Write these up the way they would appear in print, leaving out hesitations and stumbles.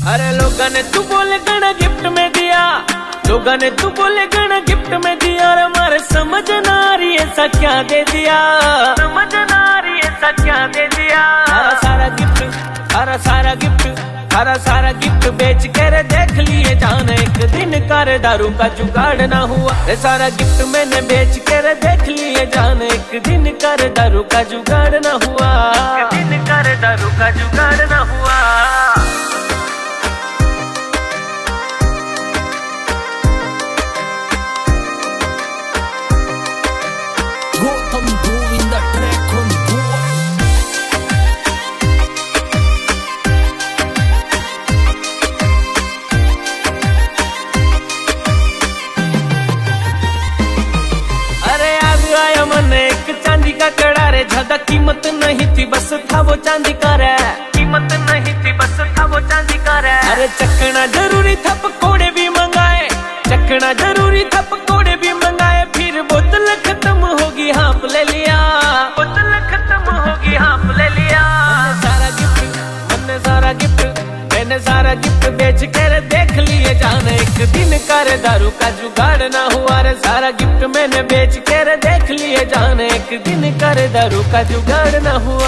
अरे लोगों ने तू बोले गणा गिफ्ट में दिया, लोगों ने तू बोले गणा गिफ्ट में दिया। और हमारे समझ ना आ रही ऐसा क्या दे दिया, समझ ना आ रही ऐसा क्या दे दिया। सारा सारा गिफ्ट, सारा सारा गिफ्ट, सारा सारा गिफ्ट बेच कर देख लिए जान, एक दिन कर दारू का जुगाड़ ना हुआ। रे सारा गिफ्ट मैंने बेच कर देख लिए जान, एक दिन कर दारू का जुगाड़ ना हुआ, एक दिन कर दारू का जुगाड़ ना हुआ। Gautam doing the track on board. अरे आज आया मन एक चांदी का कड़ा रे, ज्यादा कीमत नहीं थी बस था वो चांदी का रे, कीमत नहीं थी बस था वो चांदी का रे। अरे चखना जरूरी था पकोड़े भी मंगाए, चखना जरूरी था पकोड़े भी मंगाए। फिर बोतल खत्म होगी हाफ ले लिया, बोतल खत्म होगी हाफ ले लिया। सारा गिफ्ट, मैंने सारा गिफ्ट, मैंने सारा गिफ्ट बेच कर देख लिए जान, एक दिन कर दारू का जुगाड़ ना हुआ। रे सारा गिफ्ट मैंने बेच कर देख लिए जान, एक दिन कर दारू का जुगाड़ ना हुआ।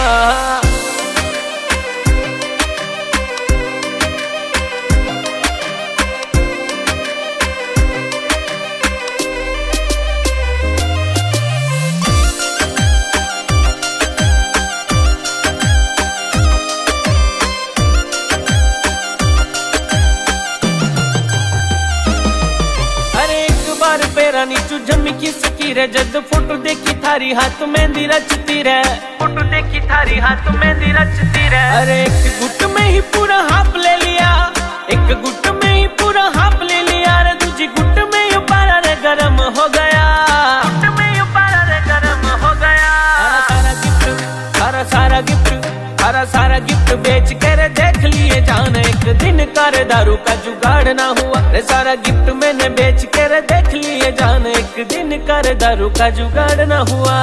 पेरा नीचू जमी की सकी रे, जद फोटो देखी थारी हाथ मेहंदी रचती रे, फोटो देखी थारी हाथ मेहंदी रचती रे। अरे एक गुट में ही पूरा हाफ ले लिया, एक गुट में ही पूरा हाफ ले लिया। रे दूजी गुट में ही पारा रे गरम हो गया, गुट में ही पारा रे गरम हो गया। सारा गिफ्ट, सारा सारा गिफ्ट, सारा सारा गिफ्ट बेच कर देख लिए जान, एक दिन कर दारू का जुगाड़ ना हुआ। रे सारा गिफ्ट मैंने बेच कर देख लिए जान, एक दिन कर दारू का जुगाड़ ना हुआ।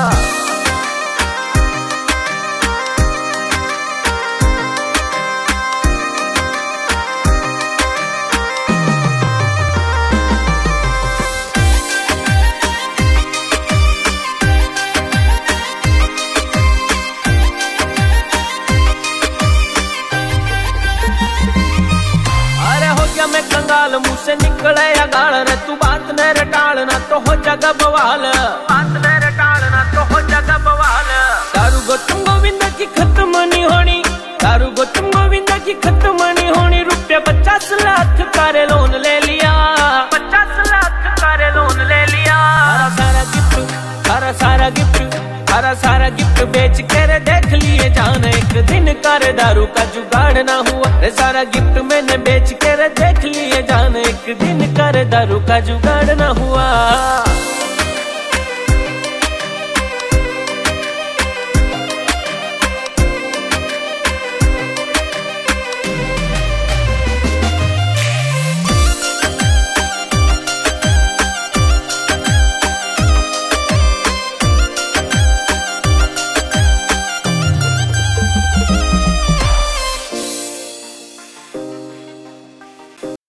मैं कंगाल मुंह से निकले या गाल रे, तू बात न रटालना तो हो जागा बवाल, बात न रटालना तो हो जागा बवाल। दारू गौतम गोविंदा की खत्म नहीं होनी, दारू गौतम गोविंदा की खत्म नहीं होनी। रुपया 50 लाख का रे लोन ले लिया, 50 लाख का रे लोन ले लिया। सारा सारा गिफ्ट, सारा सारा गिफ्ट, सारा सारा गिफ्ट बेच कर देख लिए जान, एक दिन कर दारू का जुगाड़ ना हुआ। रे सारा गिफ्ट मैंने बेच कर देख लिए जान, एक दिन कर दारू का जुगाड़ ना हुआ।